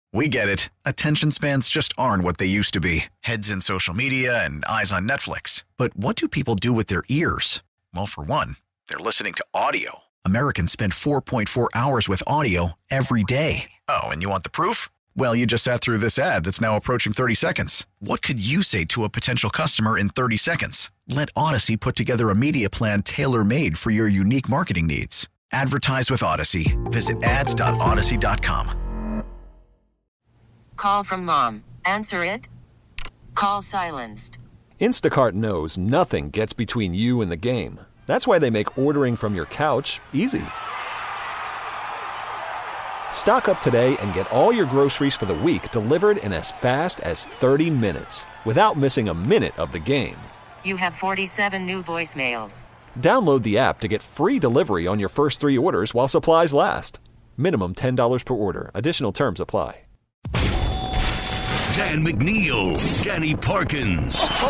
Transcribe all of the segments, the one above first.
We get it. Attention spans just aren't what they used to be. Heads in social media and eyes on Netflix. But what do people do with their ears? Well, for one, they're listening to audio. Americans spend 4.4 hours with audio every day. Oh, and you want the proof? Well, you just sat through this ad that's now approaching 30 seconds. What could you say to a potential customer in 30 seconds? Let Odyssey put together a media plan tailor-made for your unique marketing needs. Advertise with Odyssey. Visit ads.odyssey.com. Call from mom. Answer it. Call silenced. Instacart knows nothing gets between you and the game. That's why they make ordering from your couch easy. Stock up today and get all your groceries for the week delivered in as fast as 30 minutes without missing a minute of the game. You have 47 new voicemails. Download the app to get free delivery on your first 3 orders while supplies last. Minimum $10 per order. Additional terms apply. Dan McNeil, Danny Parkins. Here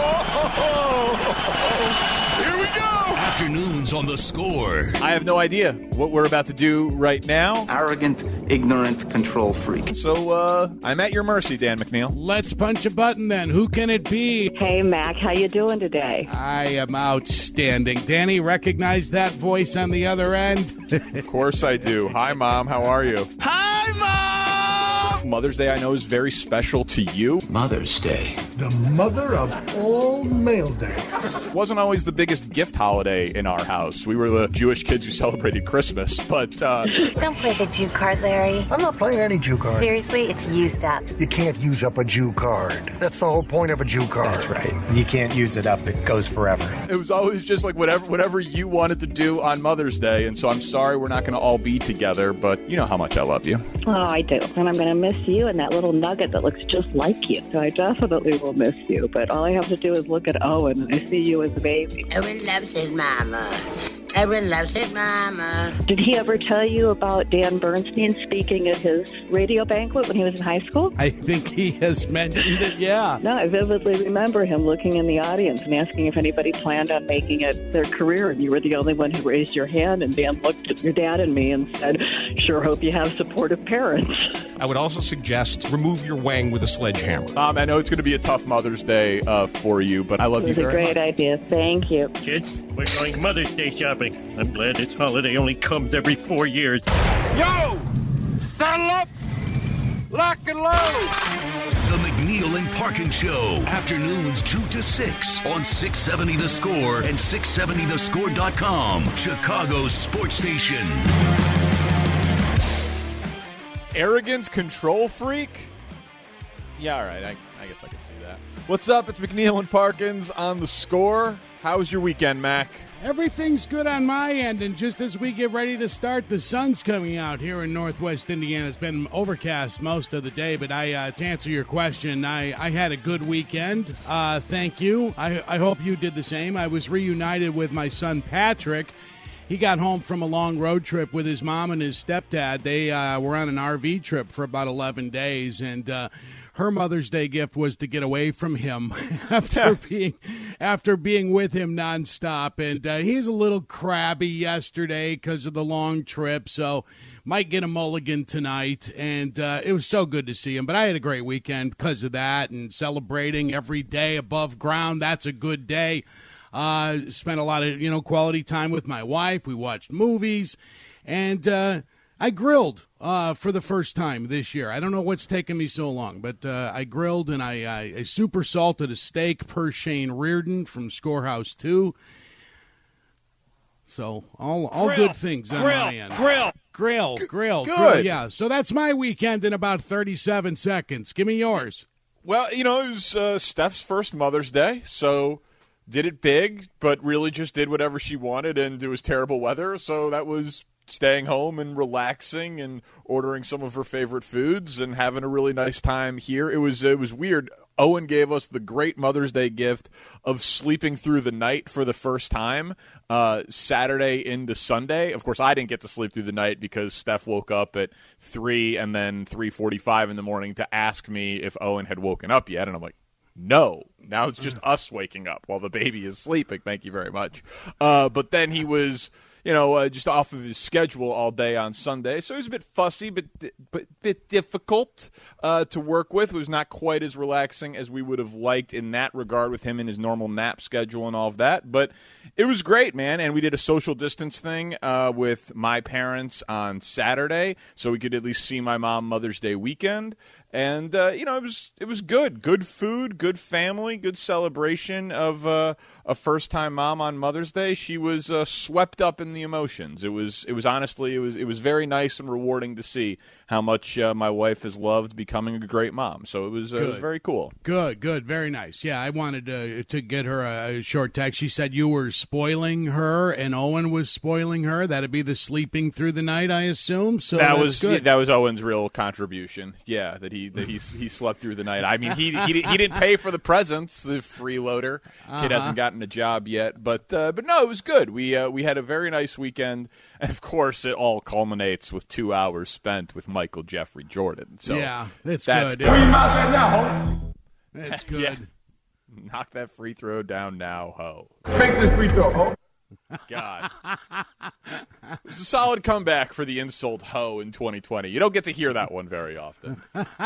we go! Afternoons on The Score. I have no idea what we're about to do right now. Arrogant, ignorant control freak. So, I'm at your mercy, Dan McNeil. Let's punch a button then. Who can it be? Hey, Mac. How you doing today? I am outstanding. Danny, recognize that voice on the other end? Of course I do. Hi, Mom. How are you? Hi, Mom! Mother's Day, I know, is very special to you. Mother's Day. The mother of all male days. It wasn't always the biggest gift holiday in our house. We were the Jewish kids who celebrated Christmas, but... Don't play the Jew card, Larry. I'm not playing any Jew card. Seriously, it's used up. You can't use up a Jew card. That's the whole point of a Jew card. That's right. You can't use it up. It goes forever. It was always just like whatever you wanted to do on Mother's Day, and so I'm sorry we're not going to all be together, but you know how much I love you. Oh, I do. And I'm going to miss you and that little nugget that looks just like you. So I definitely will miss you. But all I have to do is look at Owen, and I see you as a baby. Owen loves his mama. Owen loves his mama. Did he ever tell you about Dan Bernstein speaking at his radio banquet when he was in high school? I think he has mentioned it, yeah. No, I vividly remember him looking in the audience and asking if anybody planned on making it their career, and you were the only one who raised your hand, and Dan looked at your dad and me and said, sure hope you have supportive parents. I would also suggest remove your wang with a sledgehammer. Mom, I know it's going to be a tough Mother's Day for you, but I love you very much. It was a great idea. Thank you. Kids, we're going Mother's Day shopping. I'm glad this holiday only comes every 4 years. Yo! Saddle up! Lock and load! The McNeil and Parkin Show. Afternoons 2 to 6 on 670 The Score and 670thescore.com. Chicago's sports station. Arrogance control freak? Yeah, all right. I guess I could see that. What's up? It's McNeil and Parkins on The Score. How was your weekend, Mac? Everything's good on my end, and just as we get ready to start, the sun's coming out here in northwest Indiana. It's been overcast most of the day, but to answer your question, I had a good weekend. Thank you. I hope you did the same. I was reunited with my son, Patrick. He got home from a long road trip with his mom and his stepdad. They were on an RV trip for about 11 days, and her Mother's Day gift was to get away from him after being with him nonstop. And he's a little crabby yesterday because of the long trip, so might get a mulligan tonight. And it was so good to see him. But I had a great weekend because of that, and celebrating every day above ground. That's a good day. Spent a lot of quality time with my wife. We watched movies, and I grilled for the first time this year. I don't know what's taken me so long, but I grilled, and I super salted a steak per Shane Reardon from Scorehouse 2. So all good things on my end. Grill. Good. Yeah, so that's my weekend in about 37 seconds. Give me yours. Well, it was Steph's first Mother's Day, so did it big, but really just did whatever she wanted, and it was terrible weather, so that was staying home and relaxing and ordering some of her favorite foods and having a really nice time here. It was weird. Owen gave us the great Mother's Day gift of sleeping through the night for the first time, Saturday into Sunday. Of course, I didn't get to sleep through the night because Steph woke up at 3 and then 3:45 in the morning to ask me if Owen had woken up yet, and I'm like, no. Now it's just us waking up while the baby is sleeping. Thank you very much. But then he was, just off of his schedule all day on Sunday. So he was a bit fussy, but bit difficult to work with. It was not quite as relaxing as we would have liked in that regard with him and his normal nap schedule and all of that. But it was great, man. And we did a social distance thing with my parents on Saturday, so we could at least see my mom Mother's Day weekend. And, it was good. Good food, good family, good celebration of a first-time mom on Mother's Day. She was swept up in the emotions. It was honestly, it was very nice and rewarding to see how much my wife has loved becoming a great mom. So it was very cool. Good, very nice. Yeah, I wanted to get her a short text. She said you were spoiling her and Owen was spoiling her. That'd be the sleeping through the night, I assume. So that was good. That was Owen's real contribution. Yeah, that he slept through the night. I mean, he didn't pay for the presents. The freeloader kid hasn't gotten a job yet, but no, it was good. We had a very nice weekend, and of course, it all culminates with 2 hours spent with Michael Jeffrey Jordan. So yeah, that's good. It's good. Yeah. Knock that free throw down now, ho. Make this free throw, ho. God. It was a solid comeback for the insult ho in 2020. You don't get to hear that one very often.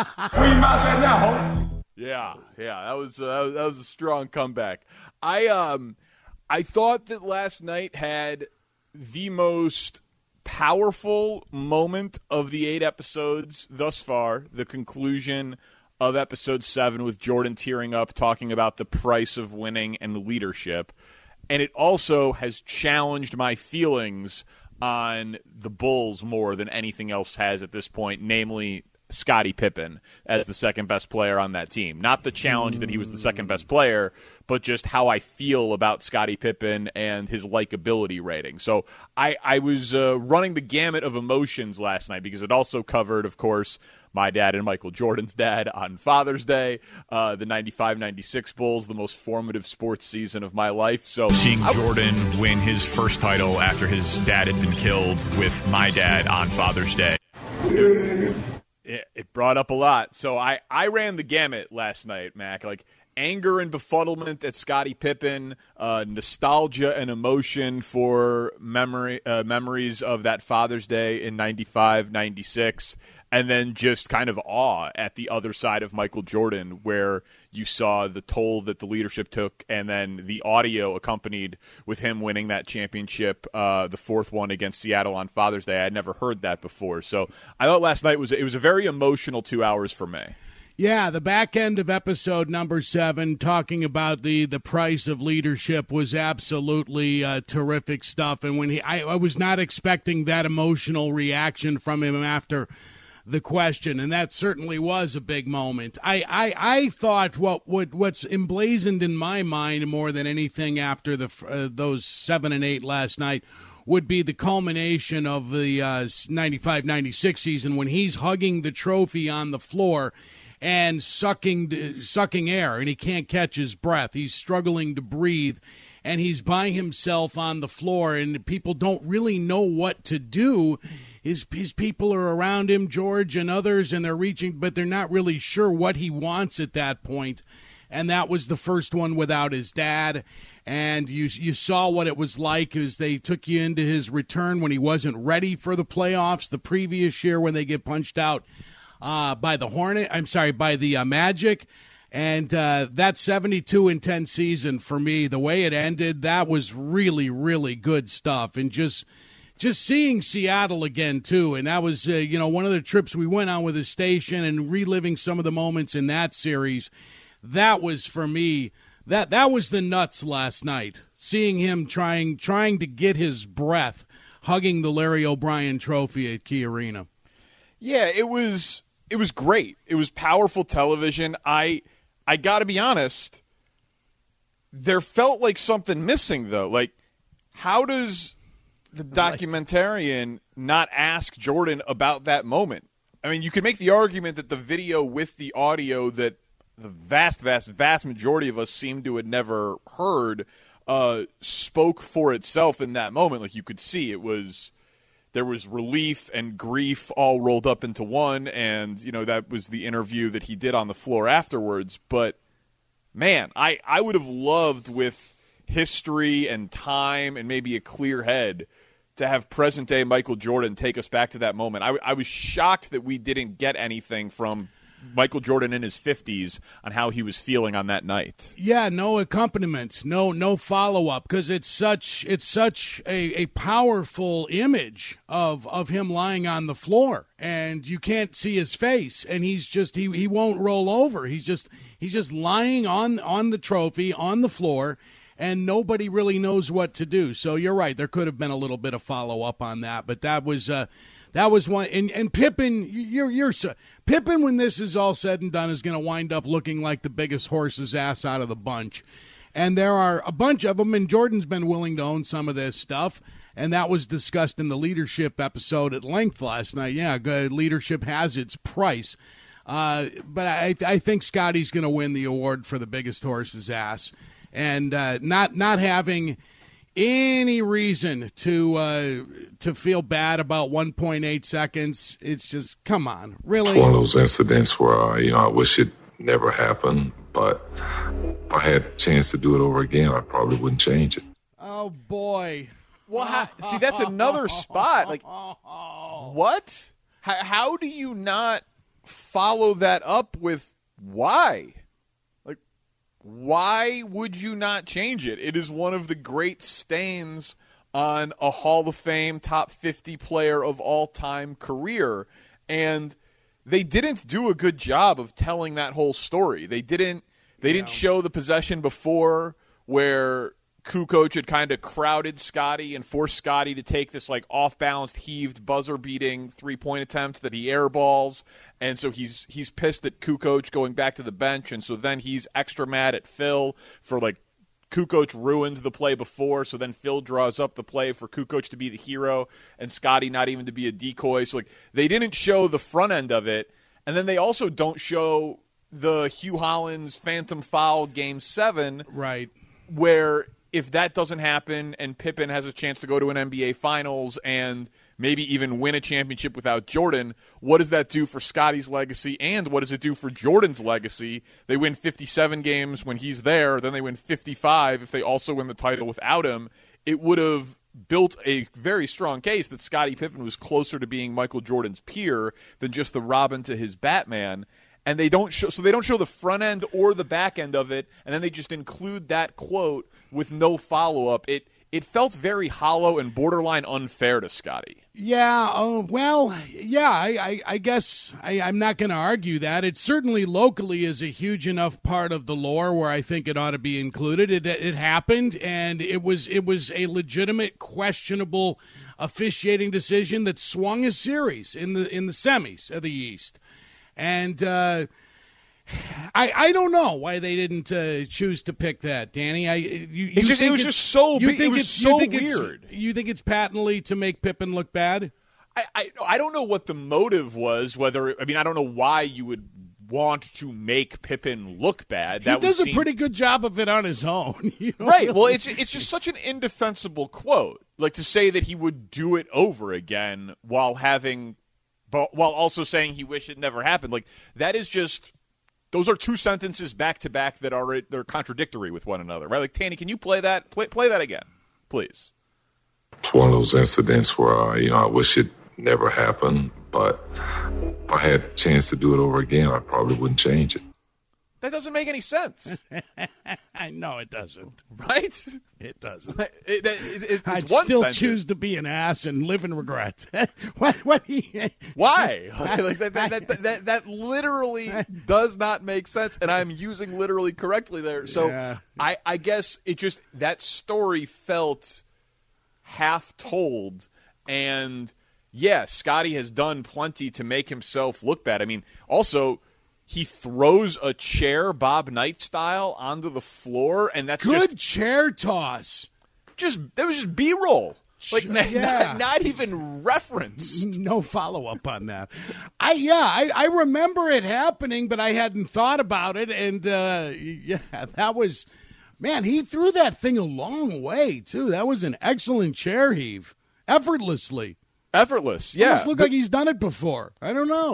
Yeah, that was a strong comeback. I thought that last night had the most powerful moment of the 8 episodes thus far, the conclusion of episode 7 with Jordan tearing up, talking about the price of winning and leadership. And it also has challenged my feelings on the Bulls more than anything else has at this point, namely Scottie Pippen as the second best player on that team. Not the challenge that he was the second best player, but just how I feel about Scottie Pippen and his likability rating. So I was running the gamut of emotions last night because it also covered, of course, my dad and Michael Jordan's dad on Father's Day, the 95-96 Bulls, the most formative sports season of my life. So seeing Jordan win his first title after his dad had been killed with my dad on Father's Day. It brought up a lot. So I ran the gamut last night, Mac. Like anger and befuddlement at Scottie Pippen, nostalgia and emotion for memories of that Father's Day in 95-96, and then just kind of awe at the other side of Michael Jordan, where you saw the toll that the leadership took, and then the audio accompanied with him winning that championship, the fourth one against Seattle on Father's Day. I had never heard that before. So I thought last night was a very emotional 2 hours for me. Yeah, the back end of episode number 7, talking about the price of leadership, was absolutely terrific stuff. And when I was not expecting that emotional reaction from him after the question, and that certainly was a big moment. I thought what's emblazoned in my mind more than anything after those 7 and 8 last night would be the culmination of the 95-96 season when he's hugging the trophy on the floor and sucking air, and he can't catch his breath. He's struggling to breathe, and he's by himself on the floor, and people don't really know what to do. His people are around him, George and others, and they're reaching, but they're not really sure what he wants at that point. And that was the first one without his dad. And you saw what it was like as they took you into his return when he wasn't ready for the playoffs the previous year when they get punched out by the Magic. And that 72-10 season for me, the way it ended, that was really, really good stuff. And just seeing Seattle again, too, and that was, one of the trips we went on with the station and reliving some of the moments in that series, that was, for me, that was the nuts last night, seeing him trying to get his breath, hugging the Larry O'Brien trophy at Key Arena. Yeah, it was great. It was powerful television. I got to be honest, there felt like something missing, though. Like, how does the documentarian not ask Jordan about that moment? I mean, you could make the argument that the video with the audio that the vast majority of us seem to have never heard spoke for itself in that moment. Like, you could see there was relief and grief all rolled up into one, and that was the interview that he did on the floor afterwards. But man, I would have loved, with history and time and maybe a clear head, to have present-day Michael Jordan take us back to that moment. I was shocked that we didn't get anything from Michael Jordan in his 50s on how he was feeling on that night. Yeah, no accompaniment, no follow-up, because it's such a powerful image of him lying on the floor, and you can't see his face, and he's just he won't roll over. He's just lying on the trophy on the floor, and nobody really knows what to do. So you're right, there could have been a little bit of follow-up on that, but that was one. And Pippen, Pippen, when this is all said and done, is going to wind up looking like the biggest horse's ass out of the bunch. And there are a bunch of them, and Jordan's been willing to own some of this stuff, and that was discussed in the leadership episode at length last night. Yeah, good leadership has its price. But I think Scotty's going to win the award for the biggest horse's ass. And not having any reason to feel bad about 1.8 seconds. It's just, come on, really? It's one of those incidents where, I wish it never happened, but if I had a chance to do it over again, I probably wouldn't change it. Oh, boy. Well, see, that's another spot. Like, what? How do you not follow that up with why? Why would you not change it? It is one of the great stains on a Hall of Fame top 50 player of all time career. And they didn't do a good job of telling that whole story. They didn't show the possession before where Kukoc had kind of crowded Scotty and forced Scotty to take this like off-balanced, heaved, buzzer-beating three-point attempt that he airballs. And so he's pissed at Kukoc going back to the bench, and so then he's extra mad at Phil for like Kukoc ruined the play before, so then Phil draws up the play for Kukoc to be the hero and Scotty not even to be a decoy. So like they didn't show the front end of it, and then they also don't show the Hugh Hollins phantom foul Game 7, right? Where if that doesn't happen and Pippen has a chance to go to an NBA Finals and maybe even win a championship without Jordan, what does that do for Scotty's legacy, and what does it do for Jordan's legacy? They win 57 games when he's there, then they win 55 if they also win the title without him. It would have built a very strong case that Scottie Pippen was closer to being Michael Jordan's peer than just the Robin to his Batman. And they don't show the front end or the back end of it, and then they just include that quote with no follow-up. It felt very hollow and borderline unfair to Scotty. Yeah, I guess I'm not going to argue that. It certainly locally is a huge enough part of the lore where I think it ought to be included. It happened, and it was a legitimate, questionable officiating decision that swung a series in the semis of the East. And I don't know why they didn't choose to pick that, Danny. It was just so weird. You think it's patently to make Pippen look bad? I don't know what the motive was. I don't know why you would want to make Pippen look bad. He does a pretty good job of it on his own. Right. Well, it's just such an indefensible quote. Like to say that he would do it over again while also saying he wished it never happened. Like that is just. Those are two sentences back to back that they're contradictory with one another, right? Like Tanny, can you play that? Play that again, please. It's one of those incidents where I wish it never happened, but if I had a chance to do it over again, I probably wouldn't change it. That doesn't make any sense. No, it doesn't. Right? It doesn't. I'd still choose to be an ass and live in regret. Why? Like that literally does not make sense, and I'm using literally correctly there. So yeah. I guess it just that story felt half told, and yeah, Scotty has done plenty to make himself look bad. I mean, also. He throws a chair, Bob Knight style, onto the floor, and that's good chair toss. That was just B-roll, like not even reference. No follow up on that. I remember it happening, but I hadn't thought about it, and that was man. He threw that thing a long way too. That was an excellent chair heave, effortless. Yeah, almost looked like he's done it before. I don't know.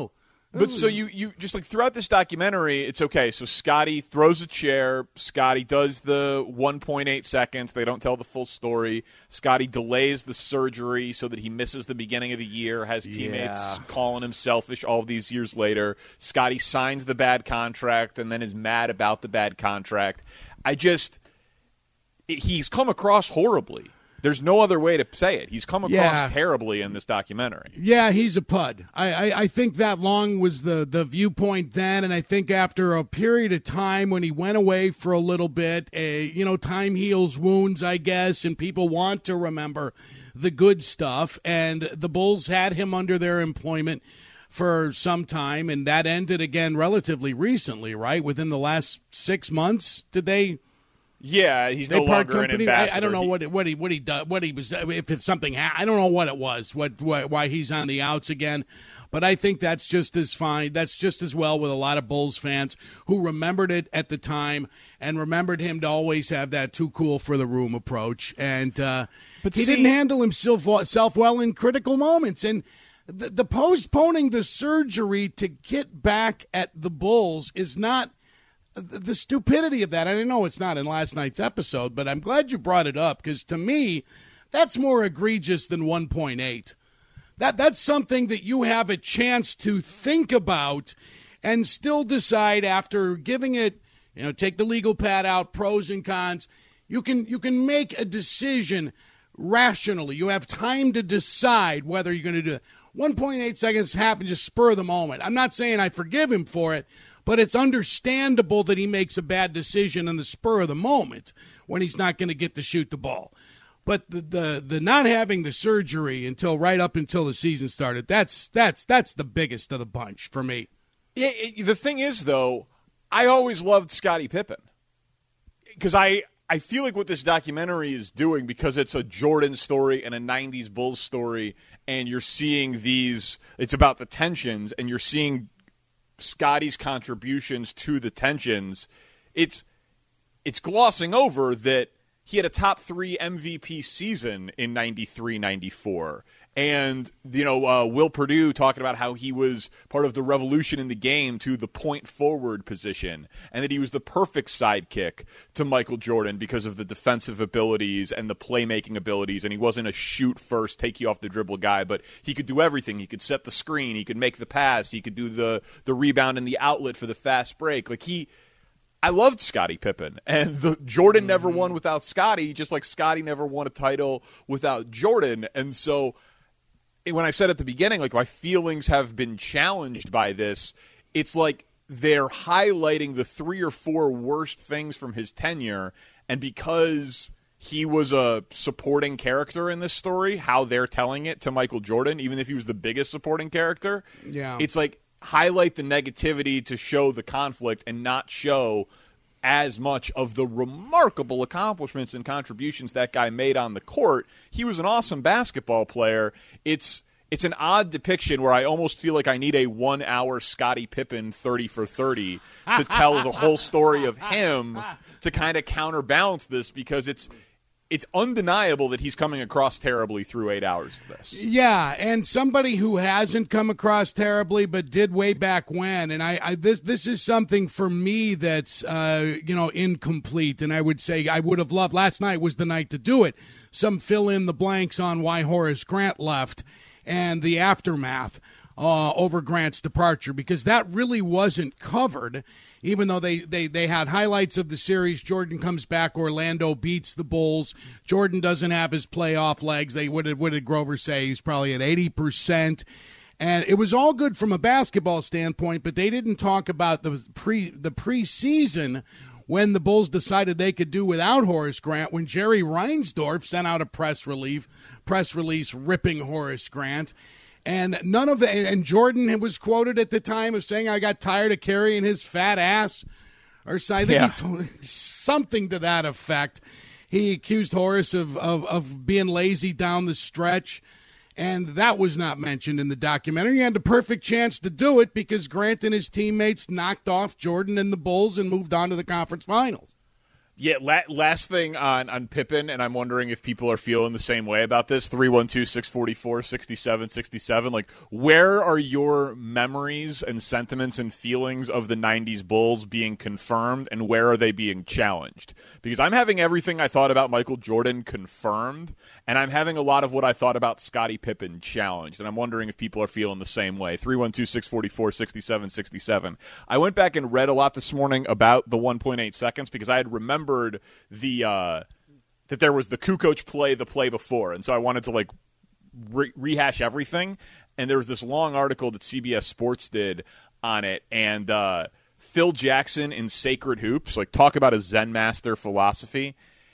But so you just like throughout this documentary, it's okay. So Scotty throws a chair. Scotty does the 1.8 seconds. They don't tell the full story. Scotty delays the surgery so that he misses the beginning of the year, has teammates calling him selfish all these years later. Scotty signs the bad contract and then is mad about the bad contract. He's come across horribly. There's no other way to say it. He's come across terribly in this documentary. Yeah, he's a pud. I think that long was the viewpoint then, and I think after a period of time when he went away for a little bit, time heals wounds, I guess, and people want to remember the good stuff, and the Bulls had him under their employment for some time, and that ended again relatively recently, right? Within the last 6 months, did they... Yeah, he's no longer an ambassador. I don't know what he does, what he was. If it's something, I don't know what it was. Why he's on the outs again. But I think that's just as fine. That's just as well with a lot of Bulls fans who remembered it at the time and remembered him to always have that too cool for the room approach. And he didn't handle himself well in critical moments. And the postponing the surgery to get back at the Bulls is not. The stupidity of that, I know it's not in last night's episode, but I'm glad you brought it up because to me, that's more egregious than 1.8. That's something that you have a chance to think about and still decide after giving it, take the legal pad out, pros and cons. You can make a decision rationally. You have time to decide whether you're going to do it. 1.8 seconds happened just spur of the moment. I'm not saying I forgive him for it, but it's understandable that he makes a bad decision in the spur of the moment when he's not going to get to shoot the ball. But the not having the surgery until right up until the season started, that's the biggest of the bunch for me. Yeah, the thing is, though, I always loved Scottie Pippen because I feel like what this documentary is doing, because it's a Jordan story and a 90s Bulls story, and you're seeing it's about the tensions, and you're seeing Scotty's contributions to the tensions. It's glossing over that he had a top 3 MVP season in 93-94. And, Will Perdue talking about how he was part of the revolution in the game to the point forward position, and that he was the perfect sidekick to Michael Jordan because of the defensive abilities and the playmaking abilities. And he wasn't a shoot first, take you off the dribble guy, but he could do everything. He could set the screen. He could make the pass. He could do the rebound and the outlet for the fast break. I loved Scottie Pippen, and Jordan never won without Scottie, just like Scottie never won a title without Jordan. And so when I said at the beginning, my feelings have been challenged by this, it's like they're highlighting the 3 or 4 worst things from his tenure, and because he was a supporting character in this story, how they're telling it to Michael Jordan, even if he was the biggest supporting character, it's like highlight the negativity to show the conflict and not show as much of the remarkable accomplishments and contributions that guy made on the court. He was an awesome basketball player. It's an odd depiction where I almost feel like I need a 1-hour Scottie Pippen 30 for 30 to tell the whole story of him to kind of counterbalance this, because it's undeniable that he's coming across terribly through 8 hours of this. Yeah, and somebody who hasn't come across terribly but did way back when, and this is something for me that's incomplete, and I would say I would have loved, last night was the night to do it, some fill in the blanks on why Horace Grant left and the aftermath over Grant's departure, because that really wasn't covered. Even though they had highlights of the series, Jordan comes back, Orlando beats the Bulls. Jordan doesn't have his playoff legs. What did Grover say? He's probably at 80%. And it was all good from a basketball standpoint, but they didn't talk about the preseason when the Bulls decided they could do without Horace Grant, when Jerry Reinsdorf sent out a press release ripping Horace Grant. And and Jordan was quoted at the time of saying, I got tired of carrying his fat ass, or something, he told something to that effect. He accused Horace of being lazy down the stretch, and that was not mentioned in the documentary. He had the perfect chance to do it because Grant and his teammates knocked off Jordan and the Bulls and moved on to the conference finals. Yeah, last thing on Pippen, and I'm wondering if people are feeling the same way about this, 312-644-6767. Like, where are your memories and sentiments and feelings of the 90s Bulls being confirmed, and where are they being challenged? Because I'm having everything I thought about Michael Jordan confirmed, and I'm having a lot of what I thought about Scottie Pippen challenged, and I'm wondering if people are feeling the same way. 312-644-6767. I went back and read a lot this morning about the 1.8 seconds because I had remembered that there was the Kukoc play the play before, and so I wanted to like rehash everything. And there was this long article that CBS Sports did on it, and Phil Jackson in Sacred Hoops, like talk about a Zen master philosophy.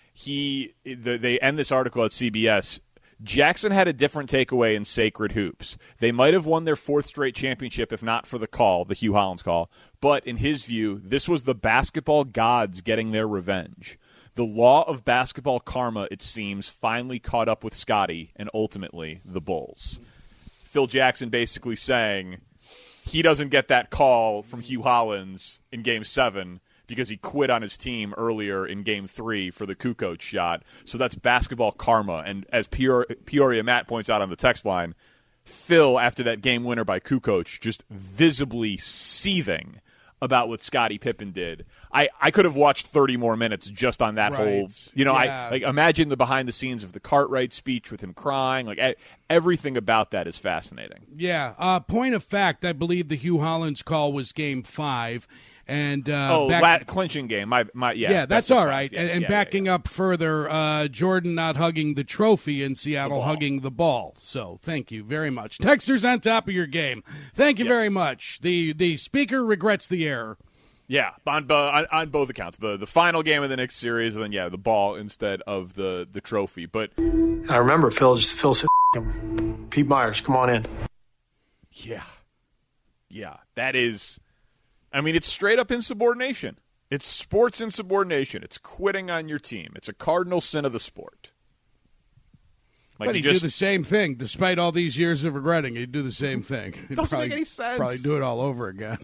They end this article at CBS. Jackson had a different takeaway in Sacred Hoops. They might have won their 4th straight championship if not for the call, the Hugh Hollins call. But in his view, this was the basketball gods getting their revenge. The law of basketball karma, it seems, finally caught up with Scottie and ultimately the Bulls. Phil Jackson basically saying he doesn't get that call from Hugh Hollins in Game 7 because he quit on his team earlier in Game 3 for the Kukoc shot. So that's basketball karma. And as Peoria Matt points out on the text line, Phil, after that game winner by Kukoc, just visibly seething about what Scottie Pippen did. I could have watched 30 more minutes just on that whole, I like imagine the behind the scenes of the Cartwright speech with him crying. Like everything about that is fascinating. Yeah. Point of fact, I believe the Hugh Hollins call was Game 5. And clinching game. That's all right. And backing up further, Jordan not hugging the trophy and Seattle hugging the ball. So thank you very much. Texter's on top of your game. Thank you very much. The speaker regrets the error. Yeah, on both accounts. The final game of the Knicks series, and then the ball instead of the trophy. But I remember Phil said, Pete Myers, come on in. Yeah, that is. I mean, it's straight up insubordination. It's sports insubordination. It's quitting on your team. It's a cardinal sin of the sport. Like but he'd do the same thing, despite all these years of regretting. He'd do the same thing. Doesn't make any sense. Probably do it all over again.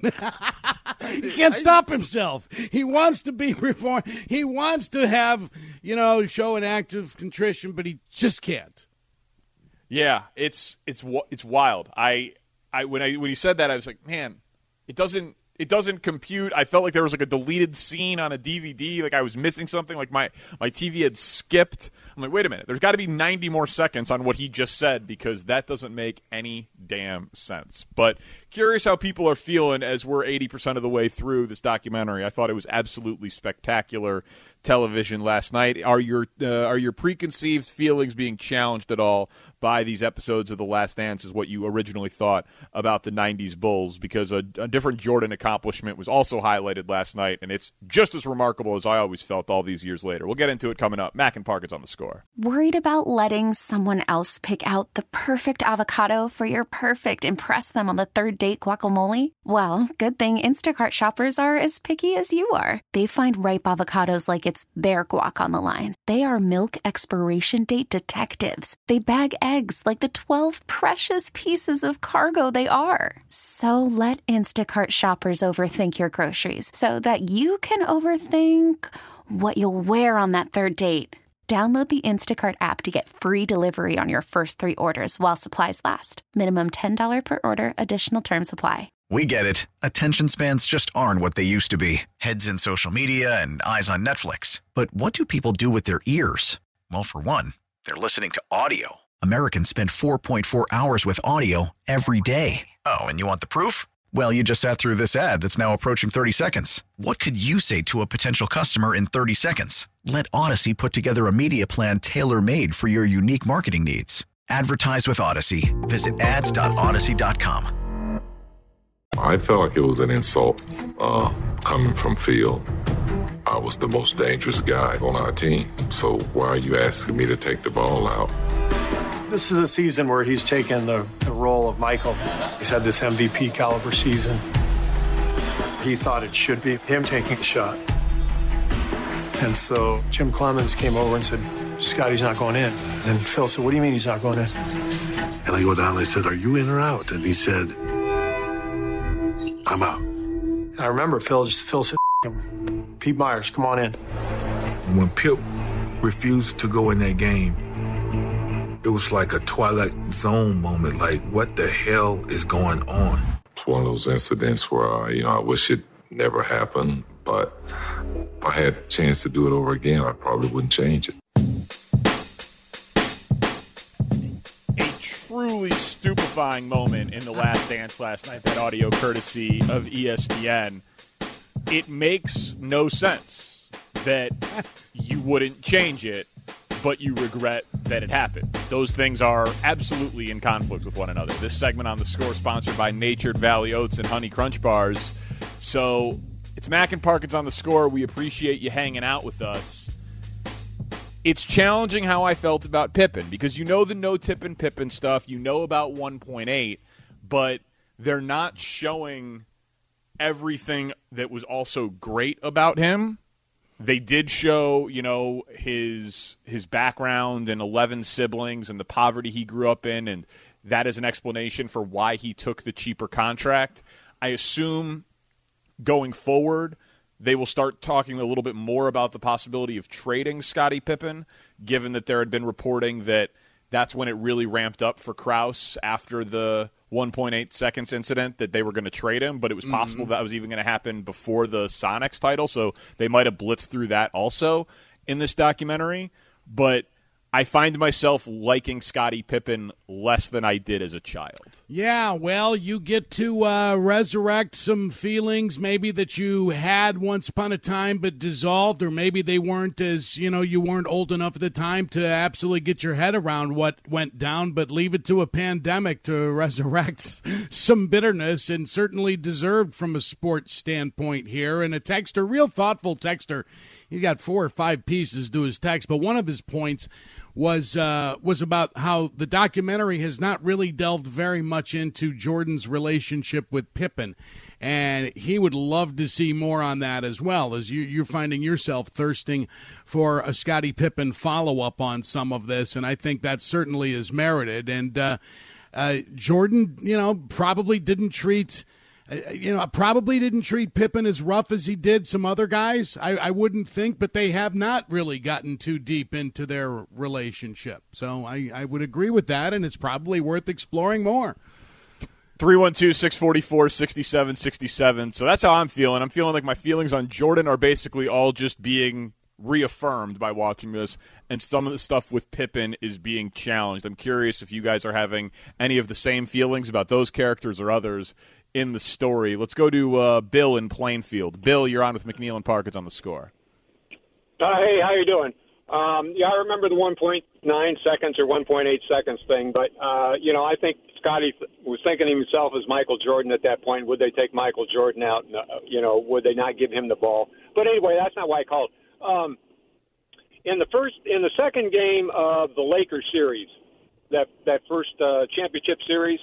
He can't stop himself. He wants to be reformed. He wants to have, show an act of contrition, but he just can't. Yeah, it's wild. When he said that, I was like, man, it doesn't compute. I felt like there was like a deleted scene on a DVD. Like I was missing something. Like my TV had skipped. I'm like, wait a minute. There's got to be 90 more seconds on what he just said because that doesn't make any damn sense. But curious how people are feeling as we're 80% of the way through this documentary. I thought it was absolutely spectacular television last night. Are your preconceived feelings being challenged at all by these episodes of The Last Dance is what you originally thought about the 90s Bulls? Because a different Jordan accomplishment was also highlighted last night, and it's just as remarkable as I always felt all these years later. We'll get into it coming up. Mac and Parkins on The Score. Worried about letting someone else pick out the perfect avocado for your perfect impress them on the third date guacamole? Well, good thing Instacart shoppers are as picky as you are. They find ripe avocados like it's their guac on the line. They are milk expiration date detectives. They bag eggs like the 12 precious pieces of cargo they are. So let Instacart shoppers overthink your groceries so that you can overthink what you'll wear on that third date. Download the Instacart app to get free delivery on your first 3 orders while supplies last. Minimum $10 per order. Additional terms apply. We get it. Attention spans just aren't what they used to be. Heads in social media and eyes on Netflix. But what do people do with their ears? Well, for one, they're listening to audio. Americans spend 4.4 hours with audio every day. Oh, and you want the proof? Well, you just sat through this ad that's now approaching 30 seconds. What could you say to a potential customer in 30 seconds? Let Odyssey put together a media plan tailor-made for your unique marketing needs. Advertise with Odyssey. Visit ads.odyssey.com. I felt like it was an insult coming from Phil. I was the most dangerous guy on our team. So why are you asking me to take the ball out? This is a season where he's taken the role of Michael. He's had this MVP caliber season. He thought it should be him taking a shot. And so Jim Clemens came over and said, Scotty's not going in. And Phil said, what do you mean he's not going in? And I go down and I said, are you in or out? And he said, I'm out. I remember Phil said, Pete Myers, come on in. When Pip refused to go in that game, it was like a Twilight Zone moment, like, what the hell is going on? It's one of those incidents where, I wish it never happened, but if I had a chance to do it over again, I probably wouldn't change it. A truly stupefying moment in The Last Dance last night, that audio courtesy of ESPN. It makes no sense that you wouldn't change it, but you regret that it happened. Those things are absolutely in conflict with one another. This segment on The Score sponsored by Natured Valley Oats and Honey Crunch Bars. So it's Mac and Parkins on The Score. We appreciate you hanging out with us. It's challenging how I felt about Pippen, because you know the no-tip and Pippen stuff. You know about 1.8, but they're not showing everything that was also great about him. They did show, his background and 11 siblings and the poverty he grew up in, and that is an explanation for why he took the cheaper contract. I assume going forward they will start talking a little bit more about the possibility of trading Scottie Pippen, given that there had been reporting that that's when it really ramped up for Krause after the 1.8 seconds incident, that they were going to trade him, but it was possible that was even going to happen before the Sonics title, so they might have blitzed through that also in this documentary. But I find myself liking Scottie Pippen less than I did as a child. Yeah, well, you get to resurrect some feelings maybe that you had once upon a time but dissolved, or maybe they weren't as, you weren't old enough at the time to absolutely get your head around what went down, but leave it to a pandemic to resurrect some bitterness, and certainly deserved from a sports standpoint here. And a texter, real thoughtful texter, he got 4 or 5 pieces to his text, but one of his points was about how the documentary has not really delved very much into Jordan's relationship with Pippen, and he would love to see more on that as well, as you're finding yourself thirsting for a Scottie Pippen follow-up on some of this, and I think that certainly is merited. And Jordan, probably didn't treat Pippen as rough as he did some other guys. I wouldn't think, but they have not really gotten too deep into their relationship. So I would agree with that, and it's probably worth exploring more. 312-644-6767. So that's how I'm feeling. I'm feeling like my feelings on Jordan are basically all just being reaffirmed by watching this, and some of the stuff with Pippen is being challenged. I'm curious if you guys are having any of the same feelings about those characters or others in the story. Let's go to Bill in Plainfield. Bill, you're on with McNeil and Parkins on The Score. Hey, how you doing? I remember the 1.9 seconds or 1.8 seconds thing, but, I think Scottie was thinking to himself as Michael Jordan at that point, would they take Michael Jordan out? And, would they not give him the ball? But anyway, that's not why I called. In the second game of the Lakers series, that first championship series,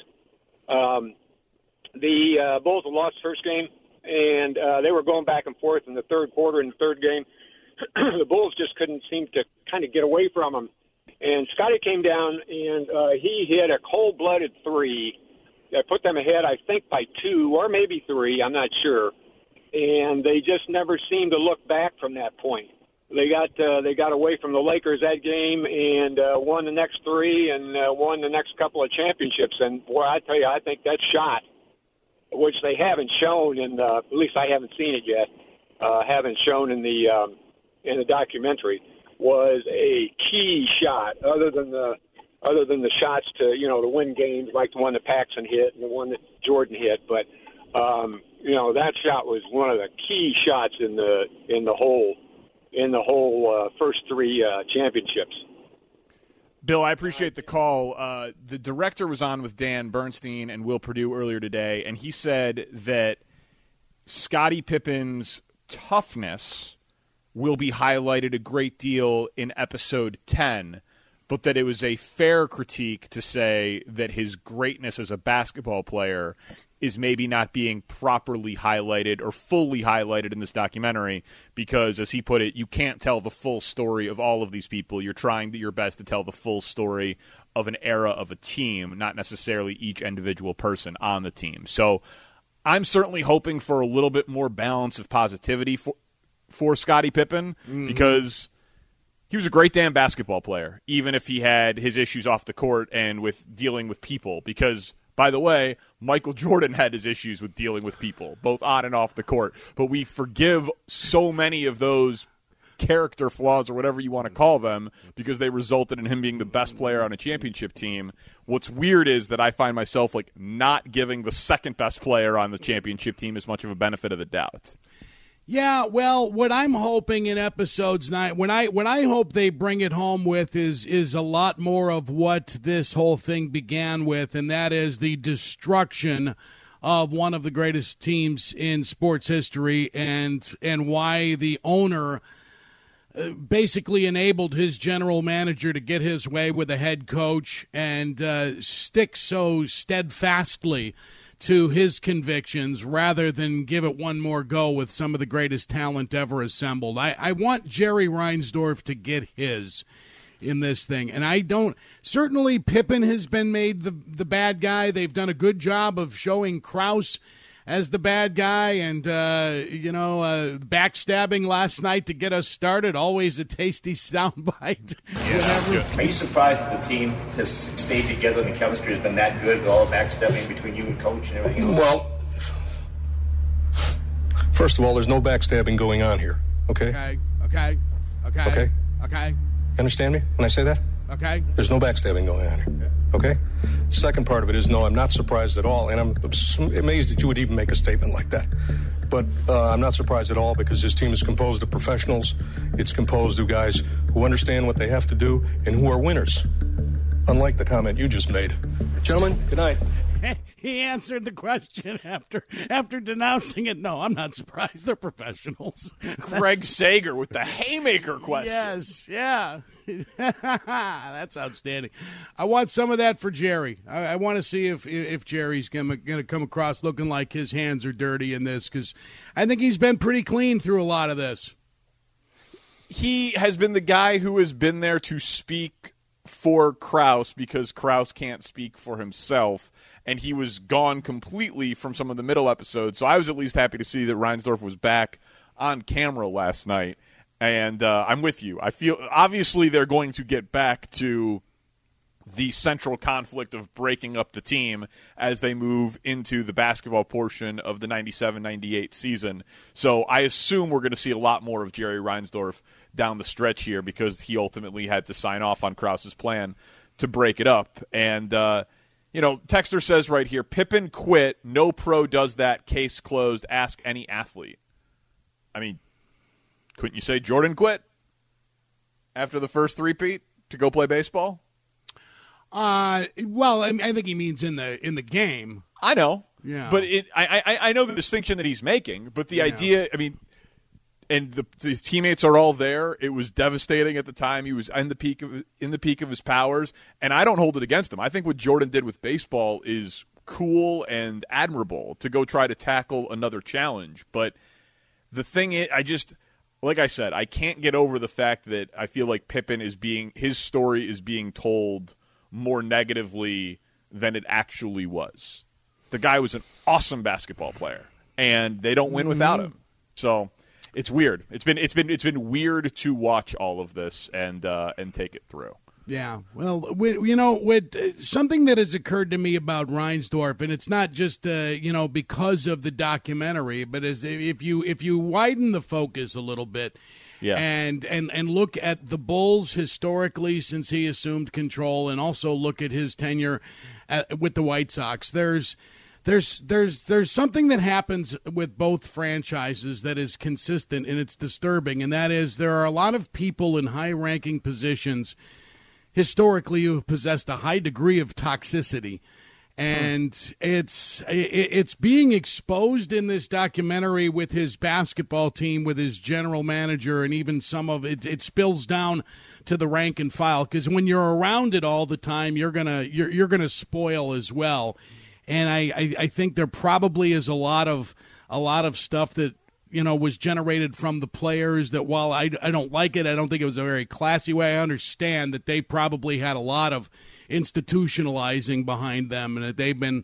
the Bulls had lost the first game, and they were going back and forth in the third quarter in the third game. The Bulls just couldn't seem to kind of get away from them. And Scottie came down, and he hit a cold-blooded three that put them ahead, I think, by 2 or maybe 3. I'm not sure. And they just never seemed to look back from that point. They got away from the Lakers that game and won the next 3 and won the next couple of championships. And, boy, I tell you, I think that shot, which they haven't shown at least I haven't seen it yet, haven't shown in the documentary, was a key shot. Other than the shots to win games, like the one that Paxson hit and the one that Jordan hit, but that shot was one of the key shots in the whole first 3 championships. Bill, I appreciate the call. The director was on with Dan Bernstein and Will Perdue earlier today, and he said that Scottie Pippen's toughness will be highlighted a great deal in episode 10, but that it was a fair critique to say that his greatness as a basketball player is maybe not being properly highlighted or fully highlighted in this documentary because, as he put it, you can't tell the full story of all of these people. You're trying your best to tell the full story of an era of a team, not necessarily each individual person on the team. So I'm certainly hoping for a little bit more balance of positivity for Scottie Pippen because he was a great damn basketball player, even if he had his issues off the court and with dealing with people. Because, by the way, Michael Jordan had his issues with dealing with people, both on and off the court. But we forgive so many of those character flaws or whatever you want to call them because they resulted in him being the best player on a championship team. What's weird is that I find myself like not giving the second best player on the championship team as much of a benefit of the doubt. Yeah, well, what I'm hoping in episodes 9, when I hope they bring it home with is a lot more of what this whole thing began with, and that is the destruction of one of the greatest teams in sports history, and why the owner basically enabled his general manager to get his way with the head coach and stick so steadfastly to his convictions rather than give it one more go with some of the greatest talent ever assembled. I want Jerry Reinsdorf to get his in this thing. And I don't – certainly Pippen has been made the bad guy. They've done a good job of showing Krause as the bad guy and, backstabbing last night to get us started. Always a tasty soundbite. Are you surprised that the team has stayed together and the chemistry has been that good with all the backstabbing between you and coach and everything? Well, first of all, there's no backstabbing going on here, okay? Okay. You understand me when I say that? Okay. There's no backstabbing going on here, okay? Second part of it is, no, I'm not surprised at all, and I'm amazed that you would even make a statement like that. But I'm not surprised at all because this team is composed of professionals. It's composed of guys who understand what they have to do and who are winners, unlike the comment you just made. Gentlemen, good night. He answered the question after denouncing it. No, I'm not surprised. They're professionals. Greg Sager with the haymaker question. Yes, yeah. That's outstanding. I want some of that for Jerry. I want to see if Jerry's going to come across looking like his hands are dirty in this, because I think he's been pretty clean through a lot of this. He has been the guy who has been there to speak for Krause because Krause can't speak for himself. And he was gone completely from some of the middle episodes. So I was at least happy to see that Reinsdorf was back on camera last night. And I'm with you. I feel obviously they're going to get back to the central conflict of breaking up the team as they move into the basketball portion of the 97-98 season. So I assume we're going to see a lot more of Jerry Reinsdorf down the stretch here because he ultimately had to sign off on Krause's plan to break it up. And Texter says right here, Pippen quit. No pro does that. Case closed. Ask any athlete. I mean, couldn't you say Jordan quit after the first three-peat to go play baseball? Well, I think he means in the game. I know. Yeah. But I know the distinction that he's making. But the idea, I mean, and the teammates are all there. It was devastating at the time. He was in the peak of his powers, and I don't hold it against him. I think what Jordan did with baseball is cool and admirable to go try to tackle another challenge. But the thing is, like I said, I can't get over the fact that I feel like Pippen his story is being told more negatively than it actually was. The guy was an awesome basketball player, and they don't win without him. So it's weird. It's been weird to watch all of this and take it through. Yeah. Well, something that has occurred to me about Reinsdorf, and it's not just because of the documentary, but as if you widen the focus a little bit. Yeah. And look at the Bulls historically since he assumed control, and also look at his tenure with the White Sox. There's something that happens with both franchises that is consistent, and it's disturbing, and that is there are a lot of people in high-ranking positions historically who have possessed a high degree of toxicity. And it's being exposed in this documentary with his basketball team, with his general manager, and even some of it spills down to the rank and file. Because when you're around it all the time, you're gonna spoil as well. And I think there probably is a lot of stuff that was generated from the players that, while I don't like it, I don't think it was a very classy way. I understand that they probably had a lot of institutionalizing behind them, and that they've been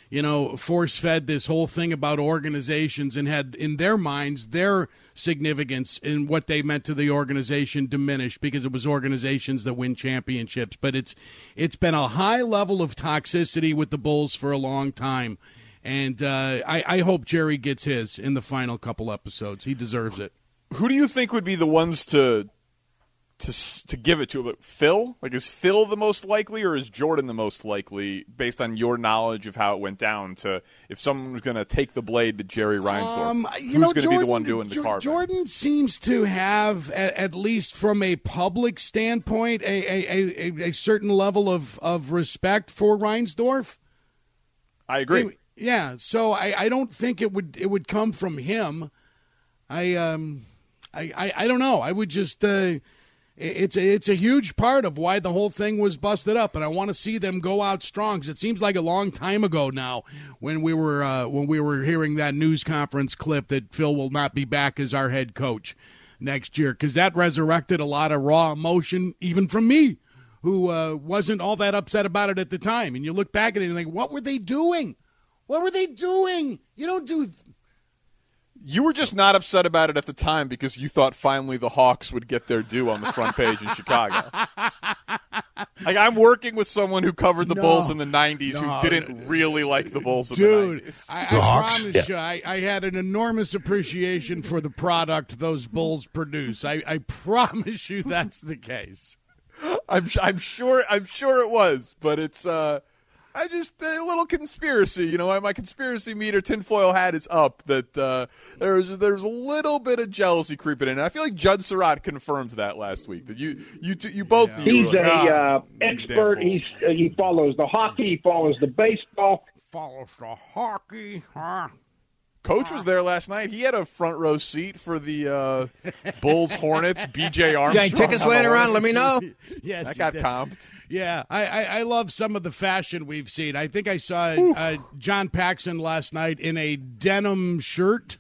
force-fed this whole thing about organizations and had in their minds their significance in what they meant to the organization diminished because it was organizations that win championships. But it's been a high level of toxicity with the Bulls for a long time. And I hope Jerry gets his in the final couple episodes. He deserves it. Who do you think would be the ones to give it to? Phil? Like, is Phil the most likely, or is Jordan the most likely, based on your knowledge of how it went down, to if someone was going to take the blade to Jerry Reinsdorf? Who's going to be the one doing the carving? Jordan seems to have, at least from a public standpoint, a certain level of respect for Reinsdorf. I agree. Yeah, so I don't think it would come from him. I don't know. I would just it's a huge part of why the whole thing was busted up, and I want to see them go out strong. 'Cause it seems like a long time ago now when we were hearing that news conference clip that Phil will not be back as our head coach next year, because that resurrected a lot of raw emotion, even from me, who wasn't all that upset about it at the time. And you look back at it and think, what were they doing? What were they doing? You don't do. You were just not upset about it at the time because you thought finally the Hawks would get their due on the front page in Chicago. Like, I'm working with someone who covered the Bulls in the 90s who didn't really like the Bulls in the 90s. I promise you, I had an enormous appreciation for the product those Bulls produce. I promise you that's the case. I'm sure it was, but it's I just a little conspiracy, my conspiracy meter tinfoil hat is up. That there's a little bit of jealousy creeping in. And I feel like Judd Surratt confirmed that last week. That you both. Yeah. He's a expert. He follows the hockey. He follows the baseball. Follows the hockey. Huh? Coach was there last night. He had a front row seat for the Bulls Hornets. B.J. Armstrong. You got any tickets laying around? Let me know. Yes, that got comped. Yeah, I love some of the fashion we've seen. I think I saw John Paxson last night in a denim shirt.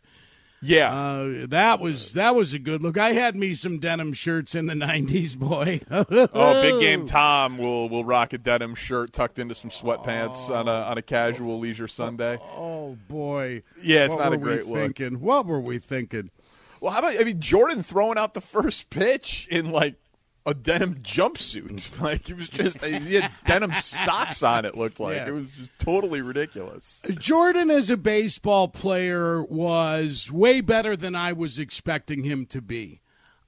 Yeah, that was a good look. I had me some denim shirts in the 90s, boy. Big Game Tom will rock a denim shirt tucked into some sweatpants on a casual leisure Sunday. Oh boy, yeah, it's not a great look. What were we thinking? Well, how about Jordan throwing out the first pitch in like a denim jumpsuit? Like, it was just he had denim socks on. It looked like It was just totally ridiculous. Jordan as a baseball player was way better than I was expecting him to be.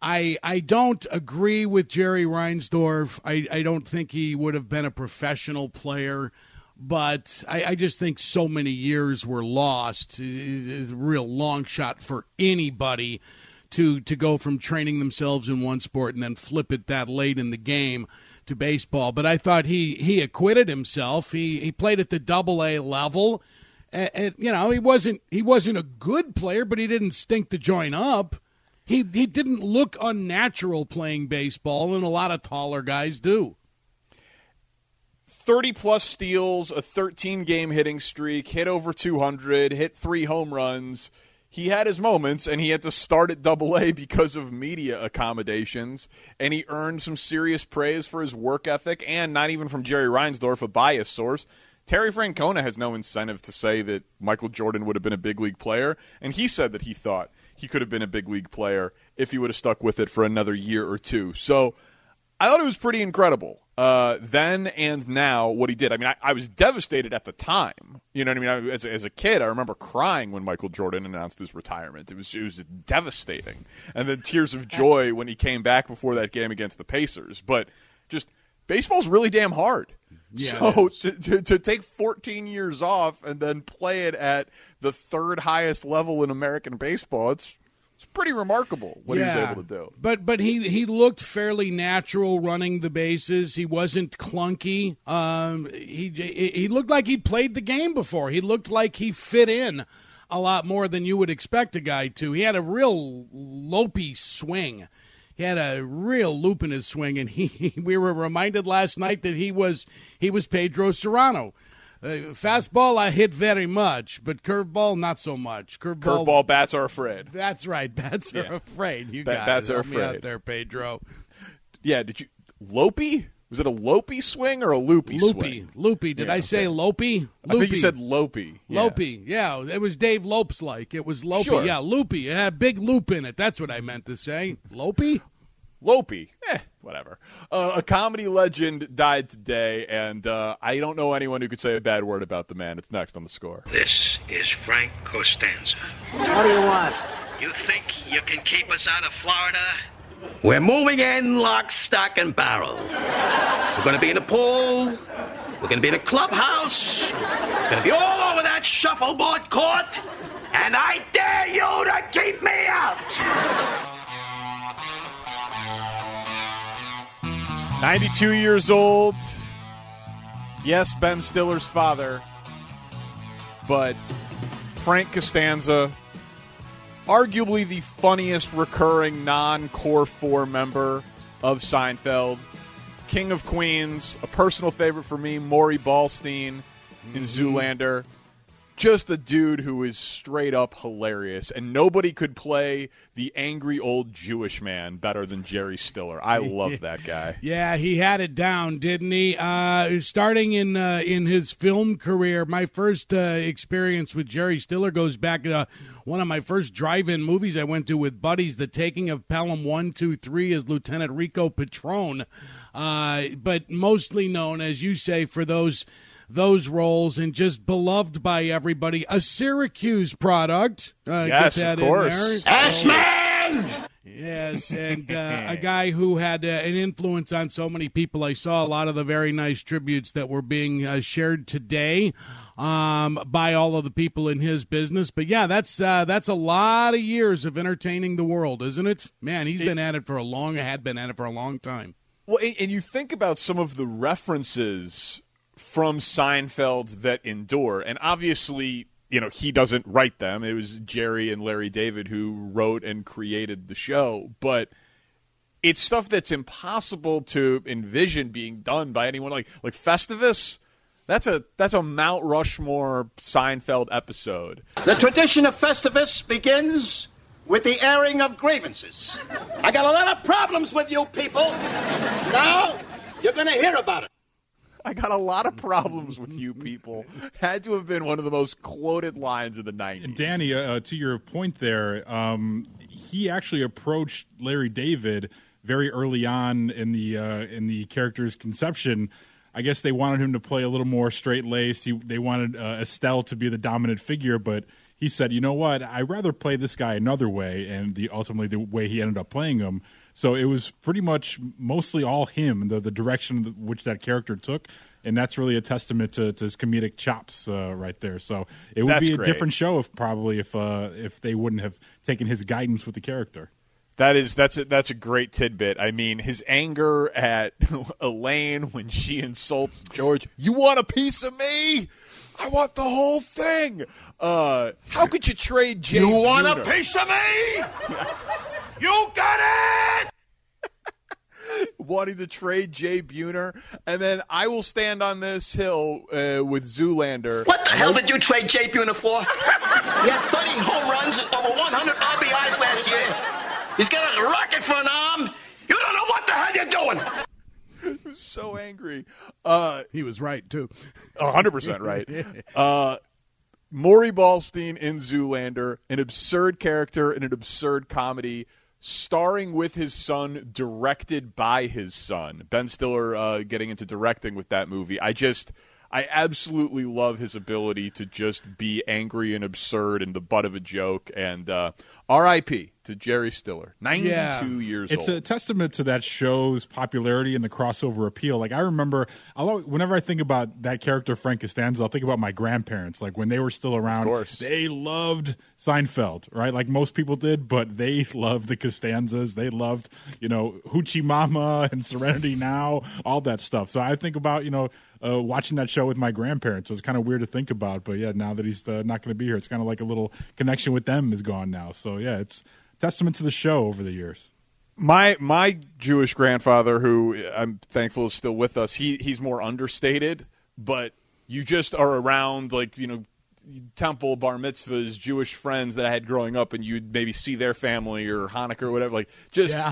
I don't agree with Jerry Reinsdorf. I don't think he would have been a professional player, but I just think so many years were lost. It's a real long shot for anybody to go from training themselves in one sport and then flip it that late in the game to baseball. But I thought he acquitted himself. He played at the AA level. And he wasn't a good player, but he didn't stink the joint up. He didn't look unnatural playing baseball, and a lot of taller guys do. 30-plus steals, a 13-game hitting streak, hit over 200, hit 3 home runs. He had his moments, and he had to start at AA because of media accommodations, and he earned some serious praise for his work ethic, and not even from Jerry Reinsdorf, a biased source. Terry Francona has no incentive to say that Michael Jordan would have been a big league player, and he said that he thought he could have been a big league player if he would have stuck with it for another year or two. So I thought it was pretty incredible then and now what he did. I mean, I was devastated at the time. You know what I mean? As a kid, I remember crying when Michael Jordan announced his retirement. It was devastating. And then tears of joy when he came back before that game against the Pacers. But just baseball's really damn hard. Yeah, so to take 14 years off and then play it at the third highest level in American baseball, it's pretty remarkable what he was able to do. But he looked fairly natural running the bases. He wasn't clunky. He looked like he played the game before. He looked like he fit in a lot more than you would expect a guy to. He had a real lopey swing. He had a real loop in his swing, and we were reminded last night that he was Pedro Serrano. Fastball I hit very much, but curveball not so much. Curveball bats are afraid. That's right, bats are afraid. You got bats it. are Help me afraid out there, Pedro. Yeah, did you Lopey? Was it a Lopey swing or a loopy swing? Loopy. Did I say Lopey? I think you said Lopey. Yeah. Lopey, yeah. It was Dave Lopes-like. It was Lopey. Sure. Yeah, loopy. It had a big loop in it. That's what I meant to say. Lopey? Lopey. Whatever. A comedy legend died today, and I don't know anyone who could say a bad word about the man. It's next on The Score. This is Frank Costanza. What do you want? You think you can keep us out of Florida? We're moving in lock, stock, and barrel. We're going to be in the pool. We're going to be in the clubhouse. We're going to be all over that shuffleboard court. And I dare you to keep me out. 92 years old. Yes, Ben Stiller's father. But Frank Costanza, arguably the funniest recurring non-Core 4 member of Seinfeld. King of Queens, a personal favorite for me, Maury Ballstein in Zoolander. Just a dude who is straight up hilarious, and nobody could play the angry old Jewish man better than Jerry Stiller. I love that guy. Yeah, he had it down, didn't he? Starting in his film career, my first experience with Jerry Stiller goes back to one of my first drive-in movies I went to with buddies, The Taking of Pelham 1, 2, 3 as Lieutenant Rico Patrone, but mostly known, as you say, for those roles, and just beloved by everybody. A Syracuse product. Yes, get that of course. in there. S-Man! Yes, and a guy who had an influence on so many people. I saw a lot of the very nice tributes that were being shared today by all of the people in his business. But yeah, that's a lot of years of entertaining the world, isn't it? Man, had been at it for a long time. Well, and you think about some of the references from Seinfeld that endure, and obviously, he doesn't write them. It was Jerry and Larry David who wrote and created the show, but it's stuff that's impossible to envision being done by anyone. Like Festivus, that's a Mount Rushmore Seinfeld episode. The tradition of Festivus begins with the airing of grievances. I got a lot of problems with you people. Now, you're going to hear about it. I got a lot of problems with you people. Had to have been one of the most quoted lines of the 90s. And Danny, to your point there, he actually approached Larry David very early on in the character's conception. I guess they wanted him to play a little more straight-laced. They wanted Estelle to be the dominant figure, but he said, you know what, I'd rather play this guy another way, and ultimately the way he ended up playing him. So it was pretty much mostly all him, the direction which that character took, and that's really a testament to his comedic chops right there. So it would be a different show if they wouldn't have taken his guidance with the character. That's a great tidbit. I mean, his anger at Elaine when she insults George. You want a piece of me? I want the whole thing. How could you trade Jay You Buhner? want a piece of me? Yes. You got it! Wanting to trade Jay Buhner. And then I will stand on this hill with Zoolander. What the hell did you trade Jay Buhner for? He had 30 home runs and over 100 RBIs last year. He's got a rocket for an arm. You don't know what the hell you're doing. He was so angry. He was right, too. 100% right. Maury Ballstein in Zoolander, an absurd character in an absurd comedy, starring with his son, directed by his son. Ben Stiller getting into directing with that movie. I absolutely love his ability to just be angry and absurd and the butt of a joke. And R.I.P. to Jerry Stiller, 92 years old. It's a testament to that show's popularity and the crossover appeal. Like, I remember, whenever I think about that character, Frank Costanza, I'll think about my grandparents. Like, when they were still around, they loved Seinfeld, right? Like most people did, but they loved the Costanzas. They loved, Hoochie Mama and Serenity Now, all that stuff. So I think about, watching that show with my grandparents. So it's kind of weird to think about. But, yeah, now that he's not going to be here, it's kind of like a little connection with them is gone now. So, yeah, it's testament to the show over the years. My Jewish grandfather, who I'm thankful is still with us, he's more understated, but you just are around, temple, bar mitzvahs, Jewish friends that I had growing up, and you'd maybe see their family or Hanukkah or whatever.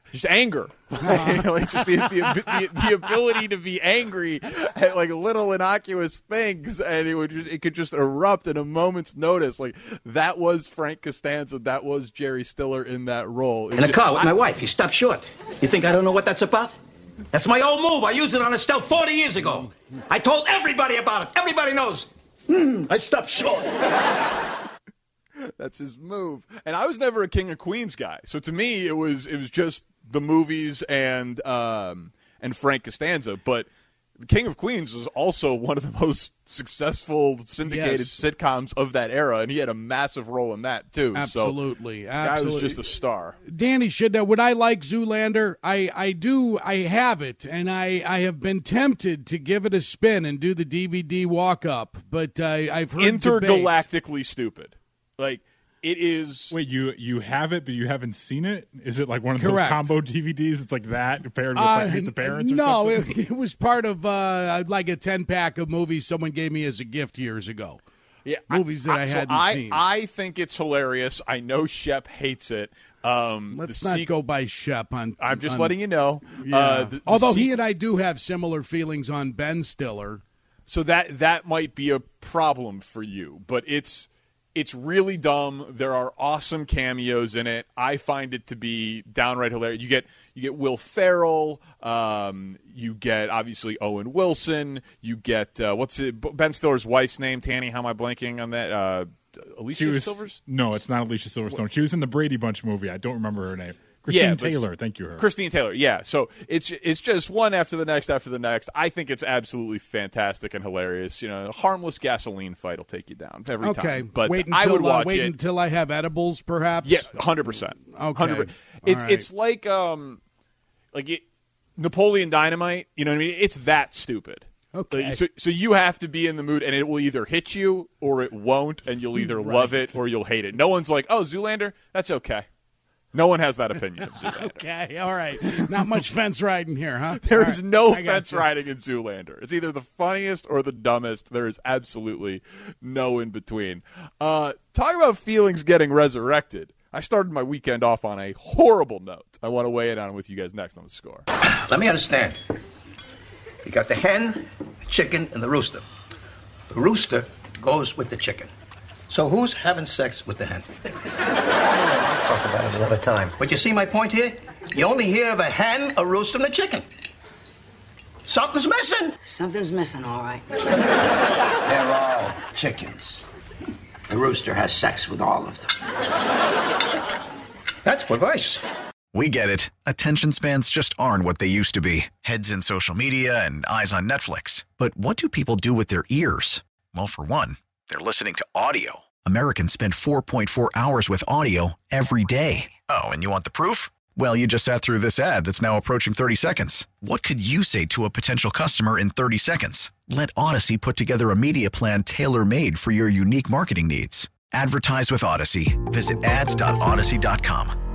Just anger, like just the ability to be angry at like little innocuous things, and it could just erupt in a moment's notice. Like that was Frank Costanza, that was Jerry Stiller in that role. In a car with my wife, he stopped short. You think I don't know what that's about? That's my old move. I used it on Estelle 40 years ago. I told everybody about it. Everybody knows. I stopped short. That's his move. And I was never a King of Queens guy, so to me it was just the movies and Frank Costanza. But King of Queens was also one of the most successful syndicated sitcoms of that era, and he had a massive role in that too. Absolutely, so, guy was just a star. Danny, would I like Zoolander? I do. I have it, and I have been tempted to give it a spin and do the DVD walk up, but I've heard intergalactically stupid. Like. It is. Wait, you have it, but you haven't seen it? Is it like one of Correct. those combo DVDs? It's like that paired with Meet the Parents? Or no, something? it was part of like a 10-pack of movies someone gave me as a gift years ago. Yeah, movies that I hadn't seen. I think it's hilarious. I know Shep hates it. Let's not go by Shep on. I'm just letting you know. Yeah. Although he and I do have similar feelings on Ben Stiller, so that might be a problem for you, but it's really dumb. There are awesome cameos in it. I find it to be downright hilarious. You get Will Ferrell. You get obviously Owen Wilson. You get Ben Stiller's wife's name? Tanny, how am I blanking on that? Alicia Silverstone? No, it's not Alicia Silverstone. She was in the Brady Bunch movie. I don't remember her name. Christine Taylor, thank you. Christine Taylor, yeah. So it's just one after the next after the next. I think it's absolutely fantastic and hilarious. You know, a harmless gasoline fight will take you down every time. But I would watch it until I have edibles, perhaps. Yeah, 100%. Okay, 100%. It's like Napoleon Dynamite. You know what I mean? It's that stupid. Okay. So you have to be in the mood, and it will either hit you or it won't, and you'll either love it or you'll hate it. No one's like, oh, Zoolander, that's okay. No one has that opinion of Zoolander. Okay, all right. Not much fence riding here, huh? There is no fence riding in Zoolander. It's either the funniest or the dumbest. There is absolutely no in between. Talk about feelings getting resurrected. I started my weekend off on a horrible note. I want to weigh it on with you guys next on The Score. Let me understand. You got the hen, the chicken, and the rooster. The rooster goes with the chicken. So who's having sex with the hen? Talk about it another time. But you see my point here? You only hear of a hen, a rooster, and a chicken. Something's missing. Something's missing, all right. They're all chickens. The rooster has sex with all of them. That's perverse. We get it. Attention spans just aren't what they used to be. Heads in social media and eyes on Netflix. But what do people do with their ears? Well, for one, they're listening to audio. Americans spend 4.4 hours with audio every day. Oh, and you want the proof? Well, you just sat through this ad that's now approaching 30 seconds. What could you say to a potential customer in 30 seconds? Let Odyssey put together a media plan tailor-made for your unique marketing needs. Advertise with Odyssey. Visit ads.odyssey.com.